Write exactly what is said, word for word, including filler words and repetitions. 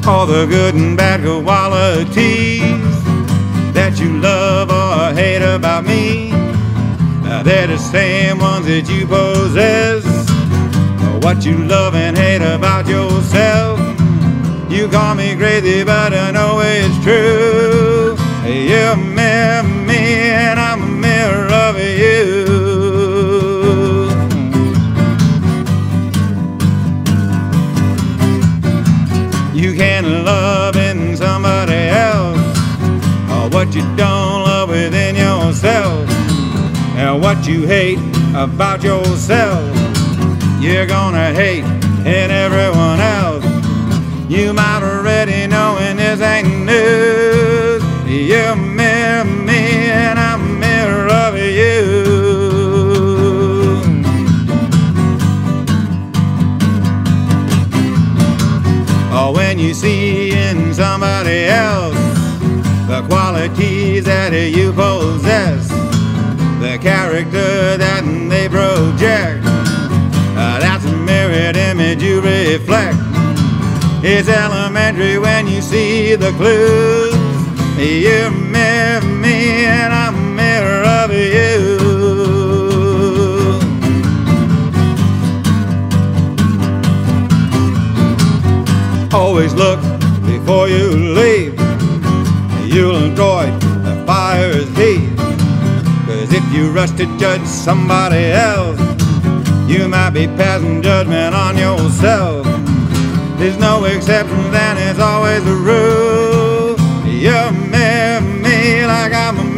all the good and bad qualities that you love or hate about me. They're the same ones that you possess. What you love and hate about yourself. You call me crazy, but I know it's true. You mirror me and I'm a mirror of you. You can love in somebody else or what you don't love within yourself. And what you hate about yourself, you're gonna hate in everyone else. You might already know, and this ain't news. You mirror me and I'm a mirror of you. Or when you see in somebody else the qualities that you possess, the character that they project, uh, that's a mirrored image you reflect. It's elementary when you see the clues. You mirror me and I'm a mirror of you. Always look before you leave. You'll enjoy the fire's heat. Cause if you rush to judge somebody else, you might be passing judgment on yourself. There's no exceptions and it's always a rule. You mirror me like I'm a